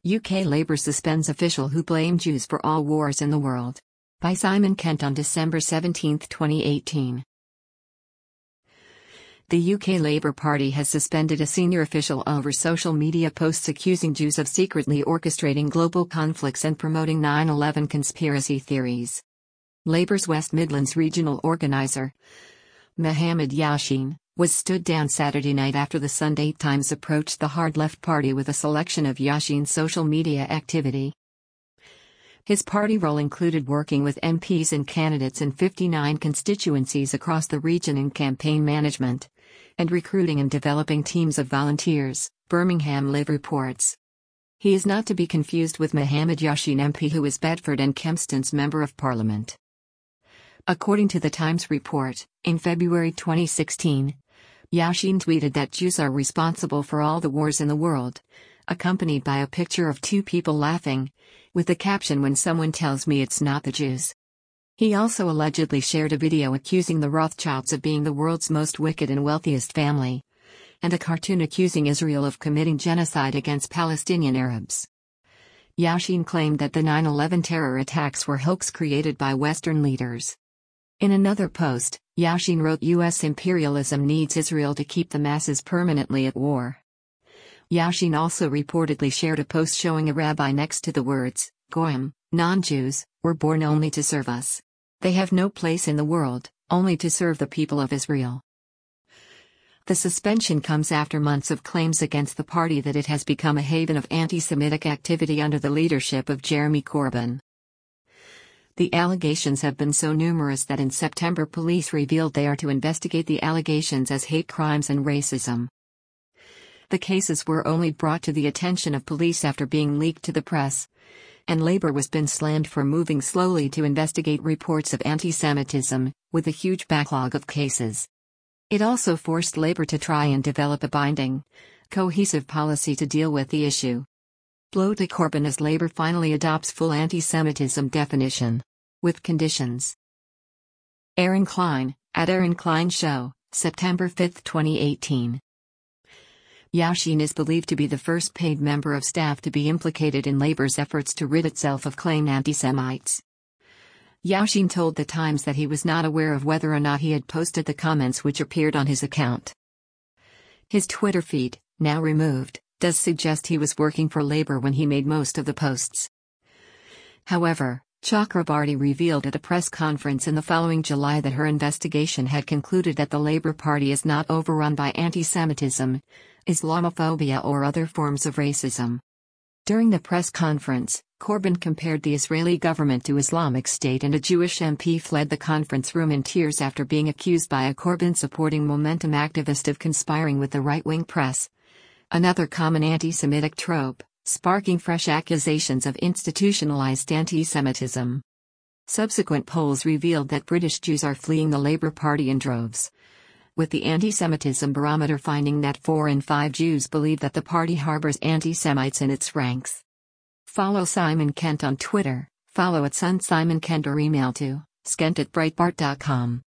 UK Labour suspends official who blame Jews for all wars in the world. By Simon Kent on December 17, 2018. The UK Labour Party has suspended a senior official over social media posts accusing Jews of secretly orchestrating global conflicts and promoting 9/11 conspiracy theories. Labour's West Midlands regional organiser, Mohammed Yashin, was stood down Saturday night after the Sunday Times approached the Hard Left Party with a selection of Yashin's social media activity. His party role included working with MPs and candidates in 59 constituencies across the region in campaign management and recruiting and developing teams of volunteers, Birmingham Live reports. He is not to be confused with Mohammed Yashin MP, who is Bedford and Kempston's Member of Parliament. According to the Times report, in February 2016, Yashin tweeted that Jews are responsible for all the wars in the world, accompanied by a picture of two people laughing, with the caption, "When someone tells me it's not the Jews." He also allegedly shared a video accusing the Rothschilds of being the world's most wicked and wealthiest family, and a cartoon accusing Israel of committing genocide against Palestinian Arabs. Yashin claimed that the 9/11 terror attacks were hoax created by Western leaders. In another post, Yashin wrote, "U.S. imperialism needs Israel to keep the masses permanently at war." Yashin also reportedly shared a post showing a rabbi next to the words, "Goyim, non-Jews, were born only to serve us. They have no place in the world, only to serve the people of Israel." The suspension comes after months of claims against the party that it has become a haven of anti-Semitic activity under the leadership of Jeremy Corbyn. The allegations have been so numerous that in September police revealed they are to investigate the allegations as hate crimes and racism. The cases were only brought to the attention of police after being leaked to the press, and Labour has been slammed for moving slowly to investigate reports of anti-Semitism, with a huge backlog of cases. It also forced Labour to try and develop a binding, cohesive policy to deal with the issue. Blow to Corbyn as Labour finally adopts full anti-Semitism definition, with conditions. Aaron Klein, at Aaron Klein Show, September 5, 2018. Yashin is believed to be the first paid member of staff to be implicated in Labour's efforts to rid itself of claimed anti-Semites. Yashin told The Times that he was not aware of whether or not he had posted the comments which appeared on his account. His Twitter feed, now removed, does suggest he was working for Labour when he made most of the posts. However, Chakrabarti revealed at a press conference in the following July that her investigation had concluded that the Labour Party is not overrun by anti-Semitism, Islamophobia or other forms of racism. During the press conference, Corbyn compared the Israeli government to Islamic State, and a Jewish MP fled the conference room in tears after being accused by a Corbyn-supporting Momentum activist of conspiring with the right-wing press, another common anti-Semitic trope, sparking fresh accusations of institutionalized anti-Semitism. Subsequent polls revealed that British Jews are fleeing the Labour Party in droves, with the Anti-Semitism Barometer finding that 4 in 5 Jews believe that the party harbors anti-Semites in its ranks. Follow Simon Kent on Twitter, follow @SunSimonKent or email to skent@breitbart.com.